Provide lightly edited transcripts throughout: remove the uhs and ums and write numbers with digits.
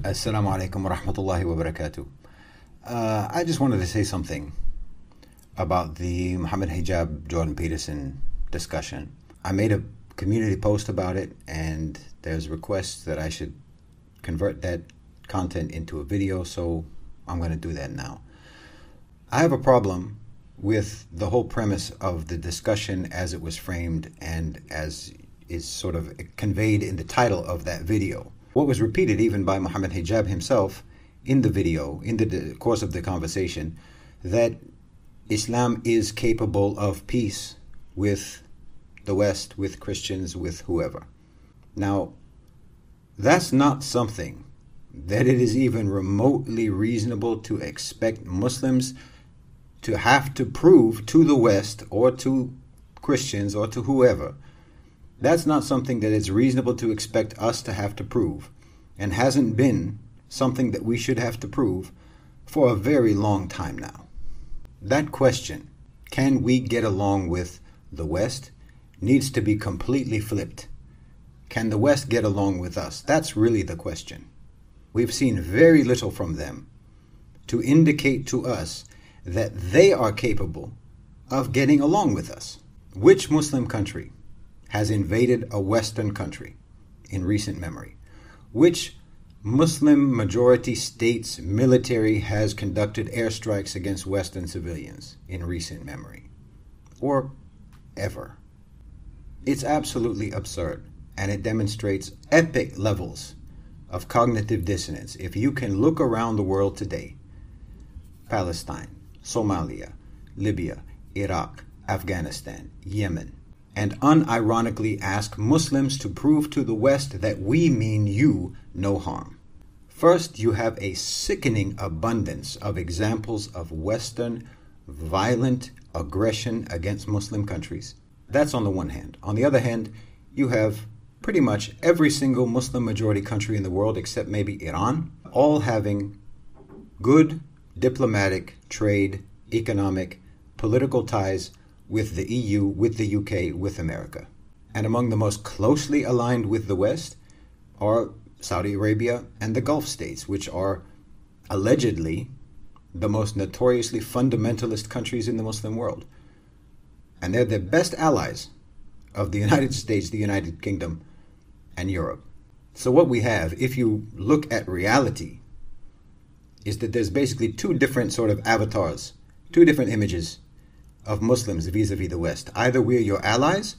Assalamu alaikum wa rahmatullahi wa barakatuh. I just wanted to say something about the Muhammad Hijab Jordan Peterson discussion. I made a community post about it, and there's requests that I should convert that content into a video, so I'm going to do that now. I have a problem with the whole premise of the discussion as it was framed and as is sort of conveyed in the title of that video. What was repeated even by Muhammad Hijab himself in the video, in the course of the conversation, that Islam is capable of peace with the West, with Christians, with whoever. Now, that's not something that it is even remotely reasonable to expect Muslims to have to prove to the West or to Christians or to whoever. That's not something that is reasonable to expect us to have to prove, and hasn't been something that we should have to prove for a very long time now. That question, can we get along with the West, needs to be completely flipped. Can the West get along with us? That's really the question. We've seen very little from them to indicate to us that they are capable of getting along with us. Which Muslim country has invaded a Western country in recent memory? Which Muslim majority state's military has conducted airstrikes against Western civilians in recent memory? Or ever? It's absolutely absurd, and it demonstrates epic levels of cognitive dissonance. If you can look around the world today, Palestine, Somalia, Libya, Iraq, Afghanistan, Yemen, and unironically ask Muslims to prove to the West that we mean you no harm. First, you have a sickening abundance of examples of Western violent aggression against Muslim countries. That's on the one hand. On the other hand, you have pretty much every single Muslim majority country in the world, except maybe Iran, all having good diplomatic, trade, economic, political ties with the EU, with the UK, with America. And among the most closely aligned with the West are Saudi Arabia and the Gulf states, which are allegedly the most notoriously fundamentalist countries in the Muslim world. And they're the best allies of the United States, the United Kingdom, and Europe. So what we have, if you look at reality, is that there's basically two different sort of avatars, two different images of Muslims vis-a-vis the West. Either we're your allies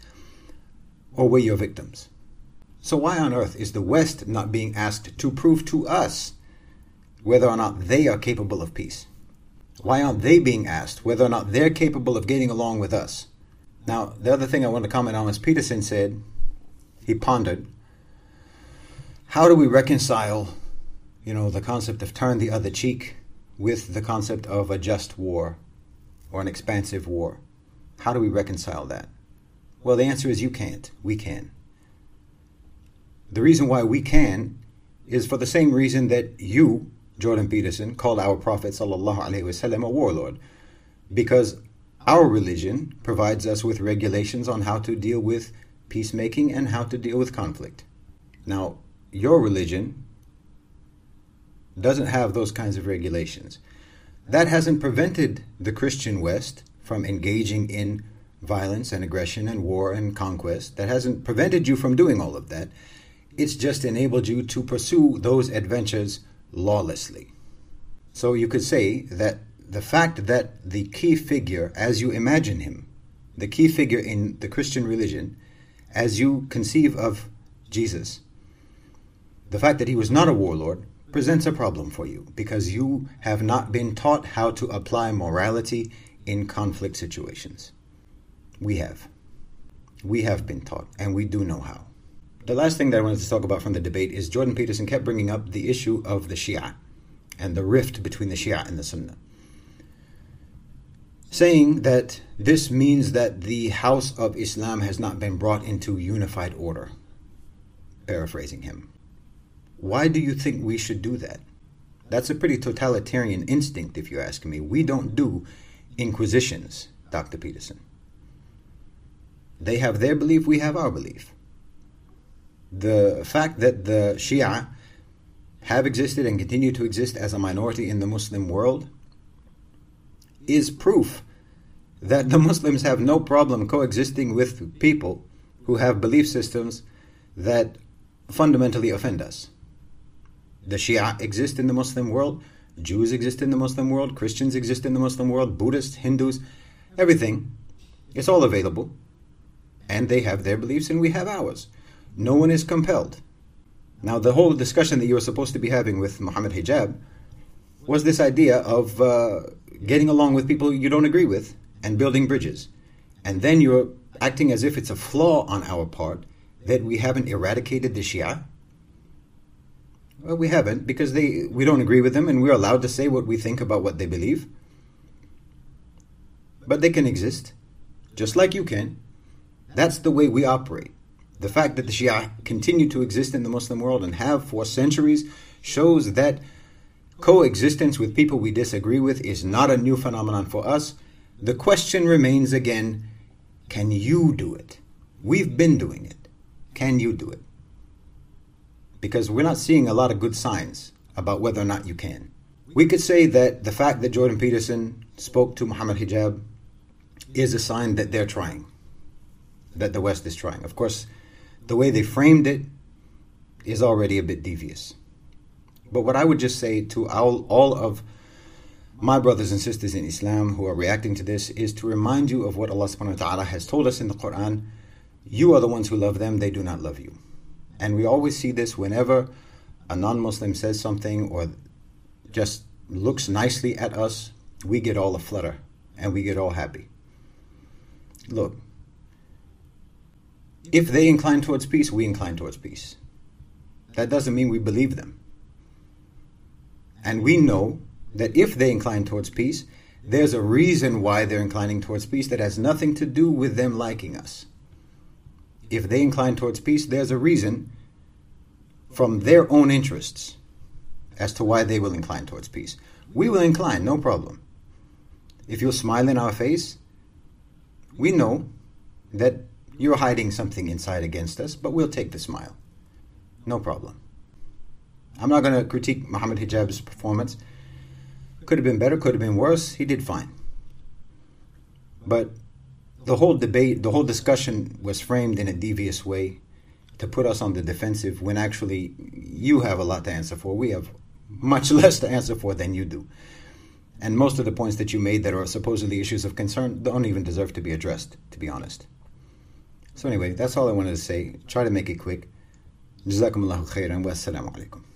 or we're your victims. So why on earth is the West not being asked to prove to us whether or not they are capable of peace? Why aren't they being asked whether or not they're capable of getting along with us? Now, the other thing I want to comment on is Peterson said, he pondered, how do we reconcile, the concept of turn the other cheek with the concept of a just war or an expansive war? How do we reconcile that? Well, the answer is you can't. We can. The reason why we can is for the same reason that you, Jordan Peterson, called our Prophet ﷺ a warlord. Because our religion provides us with regulations on how to deal with peacemaking and how to deal with conflict. Now, your religion doesn't have those kinds of regulations. That hasn't prevented the Christian West from engaging in violence and aggression and war and conquest. That hasn't prevented you from doing all of that. It's just enabled you to pursue those adventures lawlessly. So you could say that the fact that the key figure, as you imagine him, the key figure in the Christian religion, as you conceive of Jesus, the fact that he was not a warlord presents a problem for you because you have not been taught how to apply morality in conflict situations. We have. We have been taught, and we do know how. The last thing that I wanted to talk about from the debate is Jordan Peterson kept bringing up the issue of the Shia and the rift between the Shia and the Sunnah, saying that this means that the house of Islam has not been brought into unified order. Paraphrasing him. Why do you think we should do that? That's a pretty totalitarian instinct, if you ask me. We don't do inquisitions, Dr. Peterson. They have their belief, we have our belief. The fact that the Shia have existed and continue to exist as a minority in the Muslim world is proof that the Muslims have no problem coexisting with people who have belief systems that fundamentally offend us. The Shia exist in the Muslim world, Jews exist in the Muslim world, Christians exist in the Muslim world, Buddhists, Hindus, everything. It's all available. And they have their beliefs and we have ours. No one is compelled. Now, the whole discussion that you were supposed to be having with Muhammad Hijab was this idea of getting along with people you don't agree with and building bridges. And then you're acting as if it's a flaw on our part that we haven't eradicated the Shia. Well, we haven't, because we don't agree with them and we're allowed to say what we think about what they believe. But they can exist, just like you can. That's the way we operate. The fact that the Shia continue to exist in the Muslim world and have for centuries shows that coexistence with people we disagree with is not a new phenomenon for us. The question remains again, can you do it? We've been doing it. Can you do it? Because we're not seeing a lot of good signs about whether or not you can. We could say that the fact that Jordan Peterson spoke to Muhammad Hijab is a sign that they're trying, that the West is trying. Of course, the way they framed it is already a bit devious. But what I would just say to all of my brothers and sisters in Islam who are reacting to this is to remind you of what Allah subhanahu wa ta'ala has told us in the Quran. You are the ones who love them, they do not love you. And we always see this whenever a non-Muslim says something or just looks nicely at us, we get all aflutter and we get all happy. Look, if they incline towards peace, we incline towards peace. That doesn't mean we believe them. And we know that if they incline towards peace, there's a reason why they're inclining towards peace that has nothing to do with them liking us. If they incline towards peace, there's a reason from their own interests as to why they will incline towards peace. We will incline, no problem. If you'll smile in our face, we know that you're hiding something inside against us, but we'll take the smile. No problem. I'm not going to critique Muhammad Hijab's performance. Could have been better, could have been worse. He did fine. But the whole debate, the whole discussion was framed in a devious way to put us on the defensive when actually you have a lot to answer for. We have much less to answer for than you do. And most of the points that you made that are supposedly issues of concern don't even deserve to be addressed, to be honest. So anyway, that's all I wanted to say. Try to make it quick. Jazakumullahu khairan wa assalamu alaikum.